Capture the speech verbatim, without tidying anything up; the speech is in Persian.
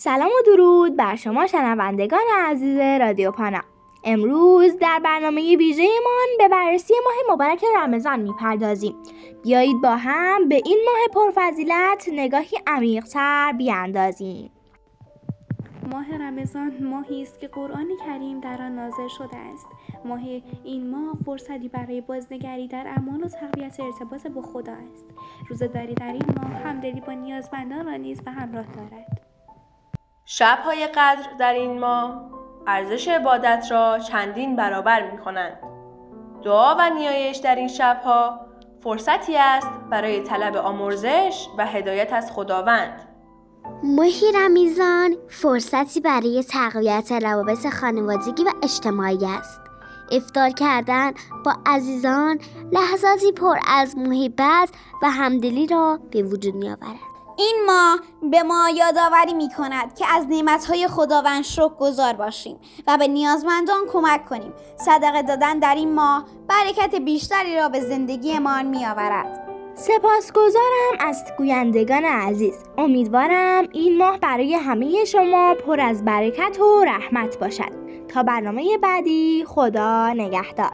سلام و درود بر شما شنوندگان عزیز رادیو پانا. امروز در برنامه ویژه‌مان به بررسی ماه مبارک رمضان میپردازیم. بیایید با هم به این ماه پرفضیلت نگاهی عمیق‌تر بیاندازیم. ماه رمضان ماهی است که قرآن کریم در آن نازل شده است. ماه این ماه فرصتی برای بازنگری در اعمال و تقویت ارتباط با خدا است. روزه‌داری در این ماه همدلی با نیازمندان را نیز به همراه دارد. شب‌های قدر در این ماه ارزش عبادت را چندین برابر می‌کنند. دعا و نیایش در این شب‌ها فرصتی است برای طلب آمرزش و هدایت از خداوند. ماه رمضان فرصتی برای تقویت روابط خانوادگی و اجتماعی است. افطار کردن با عزیزان لحظاتی پر از محبت و همدلی را به وجود می‌آورد. این ماه به ما یادآوری می‌کند که از نعمت‌های خداوند شکرگزار باشیم و به نیازمندان کمک کنیم. صدقه دادن در این ماه برکت بیشتری را به زندگیمان می‌آورد. سپاسگزارم از گویندگان عزیز. امیدوارم این ماه برای همه شما پر از برکت و رحمت باشد. تا برنامه بعدی، خدا نگهدار.